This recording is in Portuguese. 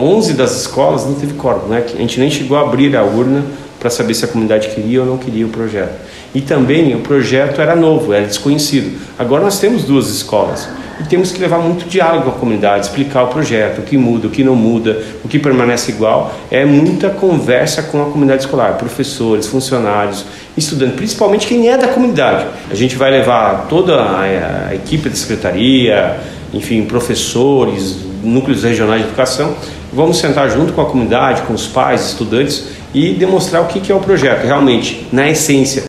11 das escolas não teve quórum, né? A gente nem chegou a abrir a urna para saber se a comunidade queria ou não queria o projeto. E também o projeto era novo, era desconhecido. Agora nós temos 2 escolas e temos que levar muito diálogo com a comunidade, explicar o projeto, o que muda, o que não muda, o que permanece igual. É muita conversa com a comunidade escolar, professores, funcionários, estudantes, principalmente quem é da comunidade. A gente vai levar toda a equipe da secretaria, enfim, professores, núcleos regionais de educação. Vamos sentar junto com a comunidade, com os pais, estudantes e demonstrar o que é o projeto, realmente, na essência.